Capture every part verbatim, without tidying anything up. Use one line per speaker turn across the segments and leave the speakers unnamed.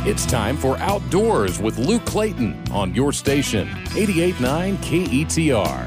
It's time for Outdoors with Luke Clayton on your station, eighty-eight point nine K E T R.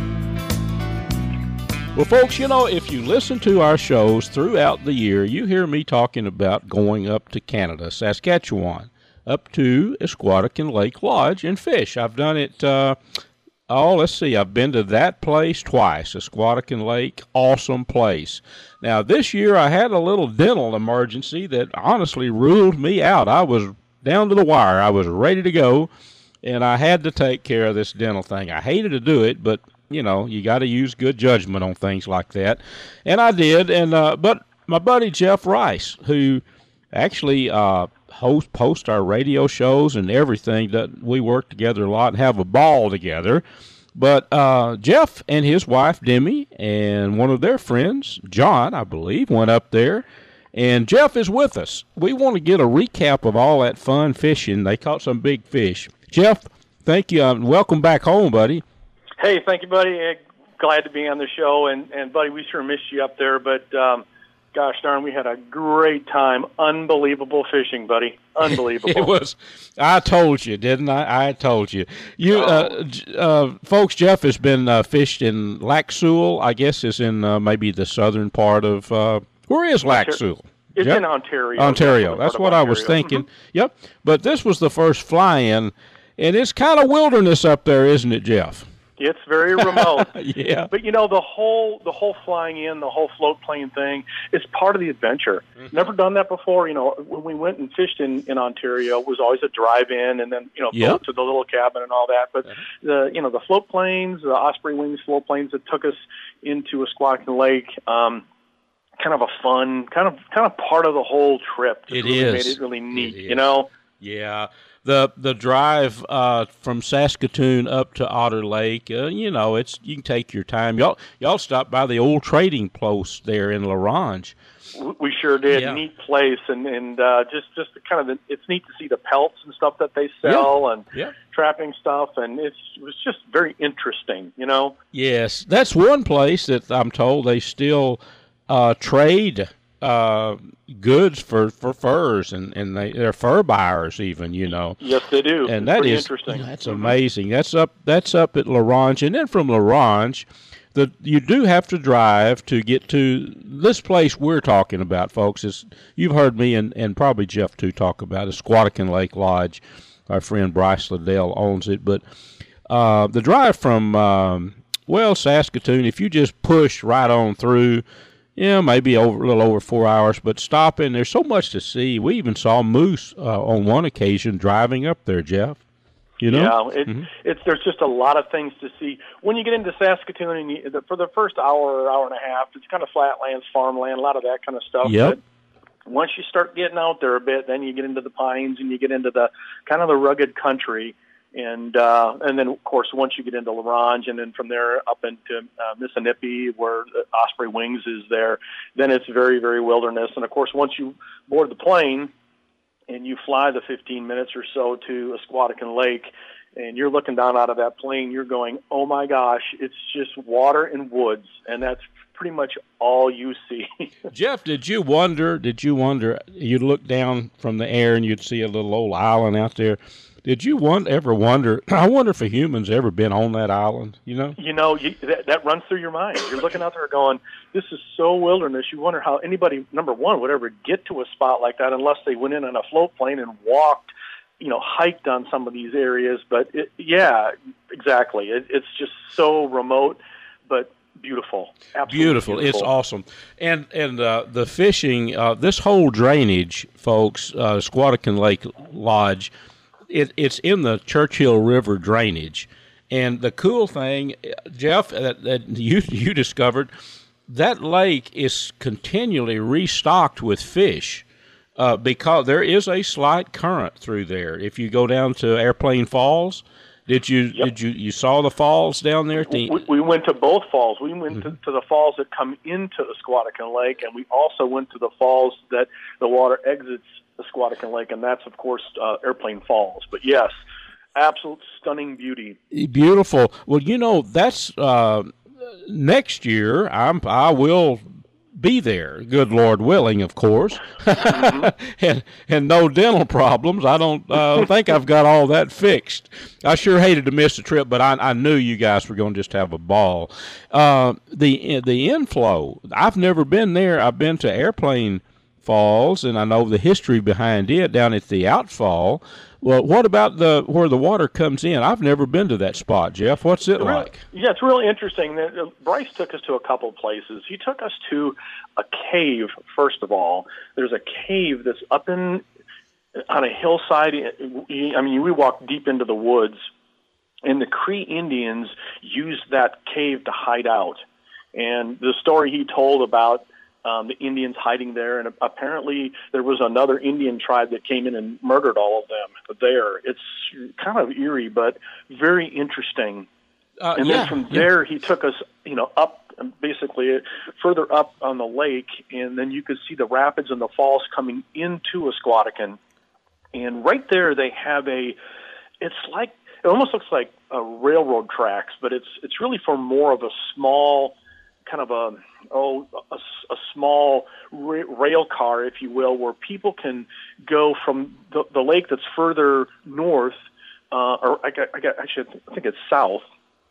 Well, folks, you know, if you listen to our shows throughout the year, you hear me talking about going up to Canada, Saskatchewan, up to Esquatican Lake Lodge and fish. I've done it, uh, oh, let's see, I've been to that place twice, Esquatican Lake, awesome place. Now, this year I had a little dental emergency that honestly ruled me out. I was down to the wire. I was ready to go, and I had to take care of this dental thing. I hated to do it, but you know, you got to use good judgment on things like that. And I did. And uh, but my buddy Jeff Rice, who actually uh, host, posts our radio shows and everything, that we work together a lot and have a ball together. But uh, Jeff and his wife, Demi, and one of their friends, John, I believe, went up there. And Jeff is with us. We want to get a recap of all that fun fishing. They caught some big fish. Jeff, thank you. Uh, welcome back home, buddy.
Hey, thank you, buddy. Glad to be on the show. And, and buddy, we sure missed you up there. But, um, gosh darn, we had a great time. Unbelievable fishing, buddy. Unbelievable.
It was. I told you, didn't I? I told you. You, uh, uh, folks, Jeff has been uh, fished in Lac Seul, I guess is in uh, maybe the southern part of, uh, where is Lac Seul?
It's
Jeff?
in Ontario.
Ontario. That's what
Ontario.
I was thinking.
Mm-hmm.
Yep. But this was the first fly-in, and it's kind of wilderness up there, isn't it, Jeff?
It's very remote.
Yeah.
But, you know, the whole the whole flying in, the whole float plane thing is part of the adventure. Mm-hmm. Never done that before. You know, when we went and fished in, in Ontario, it was always a drive-in and then, you know,
yep.
go to the little cabin and all that. But, uh-huh. the you know, the float planes, the Osprey Wings float planes that took us into Esquatican Lake, um, kind of a fun, kind of kind of part of the whole trip.
It
really
is.
made it really neat,
it
you know?
Yeah. The the drive uh, from Saskatoon up to Otter Lake, uh, you know, it's you can take your time. Y'all y'all stopped by the old trading post there in La Ronge.
We sure did.
Yeah.
Neat place, and and uh, just just the kind of the, it's neat to see the pelts and stuff that they sell,
yeah.
and
yeah.
trapping stuff, and it's, it was just very interesting, you know.
Yes, that's one place that I'm told they still uh, trade uh, goods for, for furs, and, and they, they're fur buyers even, you know.
Yes, they do.
And
it's
that
pretty
is
interesting.
You know, that's amazing. That's up that's up at La Ronge, and then from La Ronge, the you do have to drive to get to this place we're talking about, folks. Is you've heard me and, and probably Jeff too talk about it, Esquatican Lake Lodge. Our friend Bryce Liddell owns it, but uh, the drive from um, well Saskatoon, if you just push right on through. Yeah, maybe over a little over four hours, but stopping, there's so much to see. We even saw moose uh, on one occasion driving up there, Jeff. You know?
Yeah, it,
mm-hmm.
it's there's just a lot of things to see. When you get into Saskatoon, and you, the, for the first hour or hour and a half, it's kind of flatlands, farmland, a lot of that kind of stuff.
Yep.
But once you start getting out there a bit, then you get into the pines and you get into the kind of the rugged country. And uh, and then, of course, once you get into La Ronge and then from there up into uh, Missinippi where the Osprey Wings is there, then it's very, very wilderness. And, of course, once you board the plane and you fly the fifteen minutes or so to Esquatican Lake and you're looking down out of that plane, you're going, oh, my gosh, it's just water and woods. And that's pretty much all you see.
Jeff, did you wonder, did you wonder, you'd look down from the air and you'd see a little old island out there. Did you want, ever wonder, I wonder if a human's ever been on that island, you know?
You know, you, that, that runs through your mind. You're looking out there going, this is so wilderness. You wonder how anybody, number one, would ever get to a spot like that unless they went in on a float plane and walked, you know, hiked on some of these areas. But, it, yeah, exactly. It, it's just so remote, but beautiful. Absolutely
beautiful.
beautiful.
It's awesome. And and uh, the fishing, uh, this whole drainage, folks, uh, Esquatican Lake Lodge, It, it's in the Churchill River drainage. And the cool thing, Jeff, that, that you you discovered, that lake is continually restocked with fish uh, because there is a slight current through there. If you go down to Airplane Falls, did you
yep.
did you you saw the falls down there?
We, we went to both falls. We went mm-hmm. to, to the falls that come into Esquatican Lake, and we also went to the falls that the water exits Esquatican Lake, and that's, of course, uh, Airplane Falls. But, yes, absolute stunning beauty.
Beautiful. Well, you know, that's uh, next year I'm, I will be there, good Lord willing, of course, mm-hmm. and and no dental problems. I don't uh, think I've got all that fixed. I sure hated to miss the trip, but I, I knew you guys were going to just have a ball. Uh, the the inflow, I've never been there. I've been to Airplane Falls, and I know the history behind it down at the outfall. Well, what about the where the water comes in? I've never been to that spot, Jeff. What's it
really,
like?
Yeah, it's really interesting. Bryce took us to a couple of places. He took us to a cave, first of all. There's a cave that's up in on a hillside. I mean, we walked deep into the woods, and the Cree Indians used that cave to hide out. And the story he told about Um, the Indians hiding there, and apparently there was another Indian tribe that came in and murdered all of them there. It's kind of eerie, but very interesting. Uh, and yeah, then from yeah. there, he took us, you know, up, basically further up on the lake, and then you could see the rapids and the falls coming into Asquatacan. And right there, they have a. It's like it almost looks like a railroad tracks, but it's it's really for more of a small. kind of a oh a, a small ra- rail car, if you will, where people can go from the, the lake that's further north, uh, or I got, I got actually I think it's south,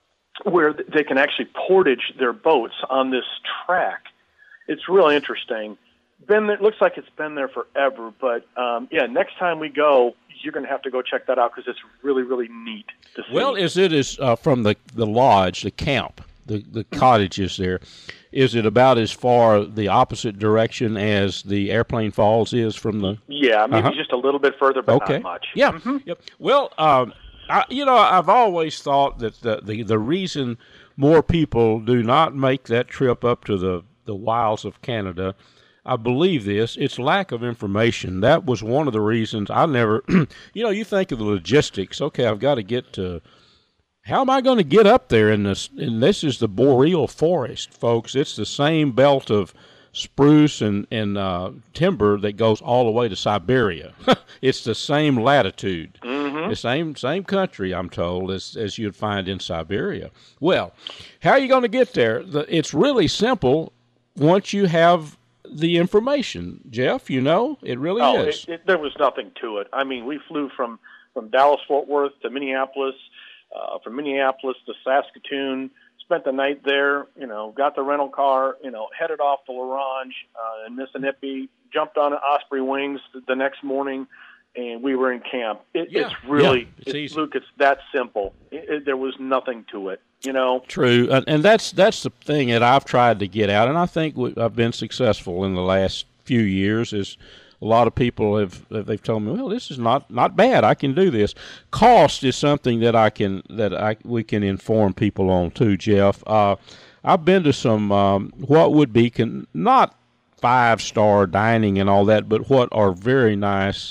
where they can actually portage their boats on this track. It's really interesting. Been there, it looks like it's been there forever, but um, yeah, next time we go, you're going to have to go check that out because it's really really neat to see.
Well, is it is uh, from the the lodge, the camp? The, the cottages there, is it about as far the opposite direction as the Airplane Falls is from the?
Yeah, maybe uh-huh. just a little bit further, but
okay.
not much.
Yeah.
Mm-hmm.
Yep. Well, um, I, you know, I've always thought that the, the the reason more people do not make that trip up to the the wilds of Canada, I believe this, it's lack of information. That was one of the reasons I never. You know, you think of the logistics. Okay, I've got to get to. How am I going to get up there in this? And this is the boreal forest, folks. It's the same belt of spruce and, and uh, timber that goes all the way to Siberia. It's the same latitude, mm-hmm. the same same country, I'm told, as, as you'd find in Siberia. Well, how are you going to get there? The, it's really simple once you have the information, Jeff. You know, it really
oh,
is.
It, it, there was nothing to it. I mean, we flew from, from Dallas-Fort Worth to Minneapolis, Uh, from Minneapolis to Saskatoon, spent the night there, you know, got the rental car, you know, headed off to La Ronge uh, in Mississippi, jumped on Osprey Wings the next morning, and we were in camp. It,
yeah.
It's really,
yeah, it's
it,
easy.
Luke, it's that simple. It, it, there was nothing to it, you know.
True, and, and that's that's the thing that I've tried to get out, and I think we, I've been successful in the last few years is a lot of people have they've told me, well, this is not, not bad. I can do this. Cost is something that I can that I we can inform people on too, Jeff. Uh, I've been to some um, what would be con- not five star dining and all that, but what are very nice.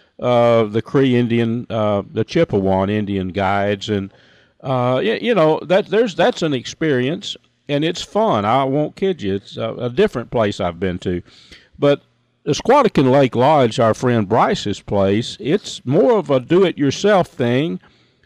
Uh, the Cree Indian, uh, the Chippewa Indian guides, and uh, you, you know that there's that's an experience, and it's fun. I won't kid you. It's a, a different place I've been to, but. The Asquatacan Lake Lodge, our friend Bryce's place, it's more of a do-it-yourself thing,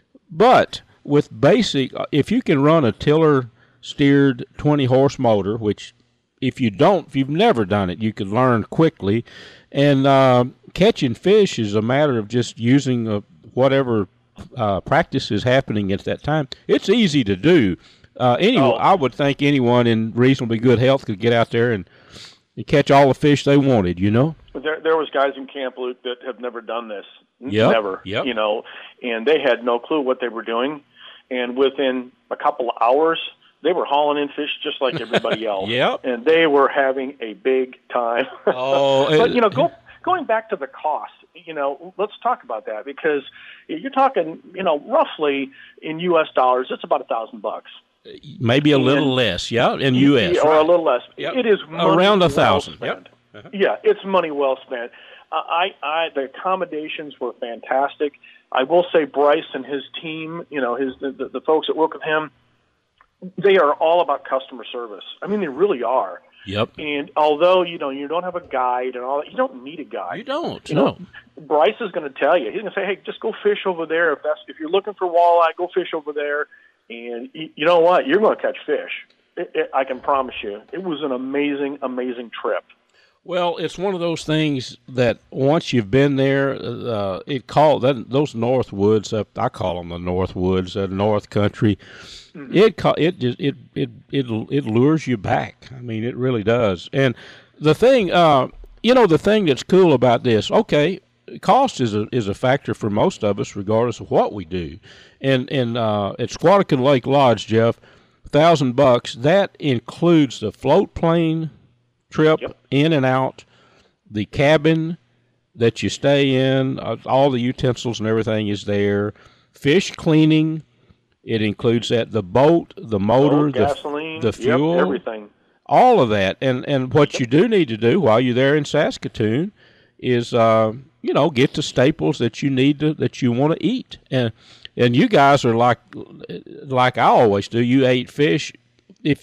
but with basic, if you can run a tiller-steered twenty-horse motor, which if you don't, if you've never done it, you can learn quickly, and uh, catching fish is a matter of just using a, whatever uh, practice is happening at that time. It's easy to do. Uh, anyway, oh. I would think anyone in reasonably good health could get out there and and catch all the fish they wanted, you know?
There there was guys in Camp Luke that have never done this.
Yep,
never.
Yep.
You know, and they had no clue what they were doing. And within a couple of hours, they were hauling in fish just like everybody else.
Yep.
And they were having a big time.
Oh,
but, you know, go, going back to the cost, you know, let's talk about that because you're talking, you know, roughly in U S dollars, it's about a thousand bucks.
Maybe a little and, less, yeah, in U S
or
right.
a little less.
Yep.
It is money
around a
well
thousand.
Spent.
Yep. Uh-huh.
Yeah, it's money well spent. Uh, I, I, the accommodations were fantastic. I will say, Bryce and his team, you know, his the, the, the folks that work with him, they are all about customer service. I mean, they really are.
Yep.
And although you know you don't have a guide and all that, you don't need a guide.
You don't.
You
no.
know, Bryce is going to tell you. He's going to say, "Hey, just go fish over there. If that's if you're looking for walleye, go fish over there." And you know what? You're going to catch fish. It, it, I can promise you, it was an amazing, amazing trip.
Well, it's one of those things that once you've been there, uh, it called that those North Woods up. I call them the North Woods, uh, North Country. Mm-hmm. It it just it it it it lures you back. I mean, it really does. And the thing, uh, you know, the thing that's cool about this, okay, cost is a is a factor for most of us, regardless of what we do. And and uh, at Squattakin Lake Lodge, Jeff, thousand bucks. That includes the float plane trip, yep, in and out, the cabin that you stay in, uh, all the utensils and everything is there. Fish cleaning, it includes that. The boat, the motor,
oh, gasoline,
the, the fuel,
yep, everything.
All of that. And and what you do need to do while you're there in Saskatoon is, uh, you know, get the staples that you need to, that you want to eat. And and you guys are like like I always do. You ate fish. If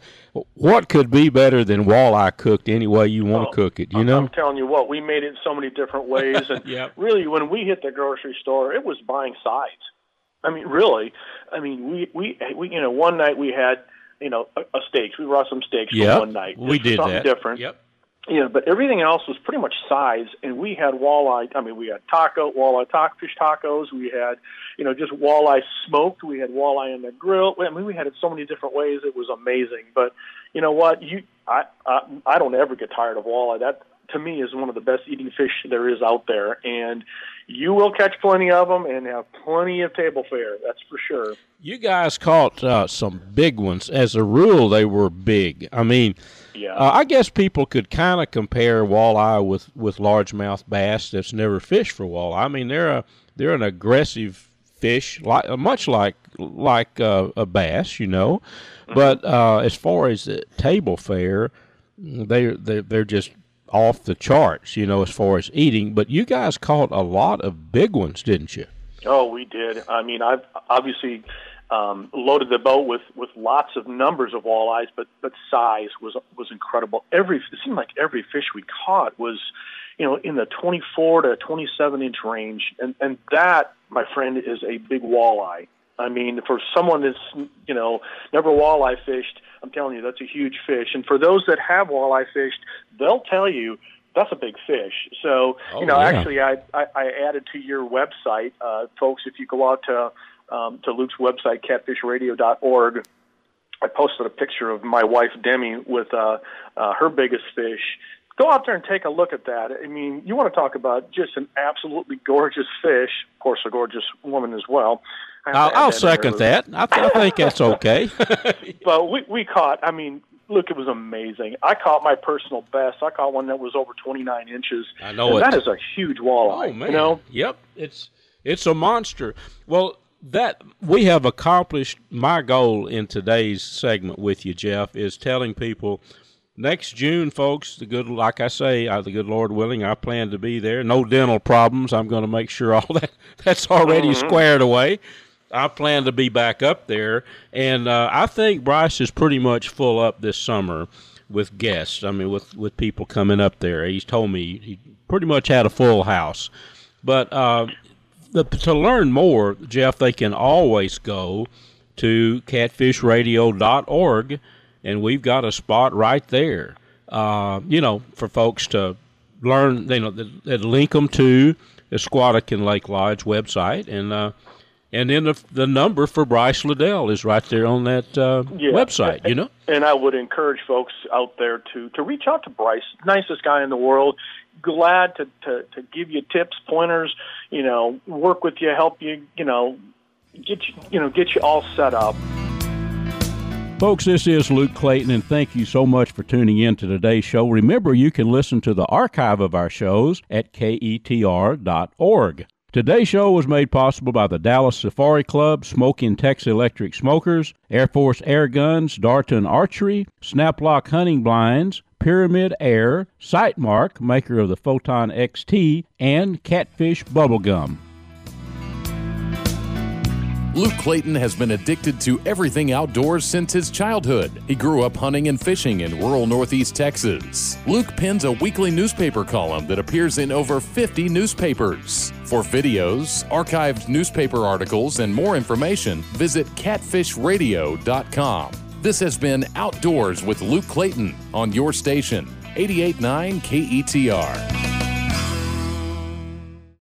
what could be better than walleye cooked any way you want to oh, cook it, you know?
I'm telling you what, we made it so many different ways. And yep, really, when we hit the grocery store, it was buying sides. I mean, really. I mean, we, we, we you know, one night we had, you know, a, a steak. We brought some steaks
yep,
for one night.
We did
something
that.
different.
Yep.
Yeah, but everything else was pretty much sides, and we had walleye. I mean, we had taco, walleye taco, fish tacos. We had, you know, just walleye smoked. We had walleye in the grill. I mean, we had it so many different ways. It was amazing. But you know what? You, I, I, I don't ever get tired of walleye. That to me is one of the best eating fish there is out there, and you will catch plenty of them and have plenty of table fare. That's for sure.
You guys caught uh, some big ones. As a rule, they were big. I mean.
Yeah.
Uh, I guess people could kind of compare walleye with, with largemouth bass that's never fished for walleye. I mean, they're a they're an aggressive fish, like much like like uh, a bass, you know. Mm-hmm. But uh, as far as the table fare, they they they're just off the charts, you know, as far as eating. But you guys caught a lot of big ones, didn't you?
Oh, we did. I mean, I've obviously. Um, loaded the boat with, with lots of numbers of walleyes, but but size was was incredible. Every it seemed like every fish we caught was, you know, in the twenty-four to twenty-seven inch range, and and that, my friend, is a big walleye. I mean, for someone that's, you know, never walleye fished, I'm telling you, that's a huge fish. And for those that have walleye fished, they'll tell you that's a big fish. So,
oh,
you know,
yeah.
actually, I, I I added to your website, uh, folks. If you go out to Um, to Luke's website, catfish radio dot org. I posted a picture of my wife, Demi, with uh, uh, her biggest fish. Go out there and take a look at that. I mean, you want to talk about just an absolutely gorgeous fish. Of course, a gorgeous woman as well.
I'll, I'll that second that. I, th- I think that's okay.
But we, we caught, I mean, look, it was amazing. I caught my personal best. I caught one that was over twenty-nine inches.
I know it.
That is a huge walleye.
Oh, man.
You know?
Yep. It's, it's a monster. Well, that we have accomplished. My goal in today's segment with you, Jeff, is telling people next June, folks, the good, like I say, uh, the good Lord willing, I plan to be there. No dental problems. I'm going to make sure all that that's already mm-hmm. squared away. I plan to be back up there, and uh, I think Bryce is pretty much full up this summer with guests. I mean, with with people coming up there. He's told me he pretty much had a full house, but. Uh, The, to learn more, Jeff, they can always go to catfish radio dot org, and we've got a spot right there, uh, you know, for folks to learn, you know, that, that link them to the Squattakin Lake Lodge website, and uh, and then the, the number for Bryce Liddell is right there on that uh,
yeah.
website, you know.
And I would encourage folks out there to, to reach out to Bryce, nicest guy in the world. Glad to, to, to give you tips, pointers, you know, work with you, help you, you know, get you, you know, get you all set up.
Folks, this is Luke Clayton, and thank you so much for tuning in to today's show. Remember, you can listen to the archive of our shows at K E T R dot org. Today's show was made possible by the Dallas Safari Club, Smoking Tex Electric Smokers, Air Force Air Guns, Darton Archery, Snaplock Hunting Blinds, Pyramid Air, Sightmark, maker of the Photon X T, and Catfish Bubblegum.
Luke Clayton has been addicted to everything outdoors since his childhood. He grew up hunting and fishing in rural northeast Texas. Luke pens a weekly newspaper column that appears in over fifty newspapers. For videos, archived newspaper articles, and more information, visit catfish radio dot com. This has been Outdoors with Luke Clayton on your station, eighty-eight point nine K E T R.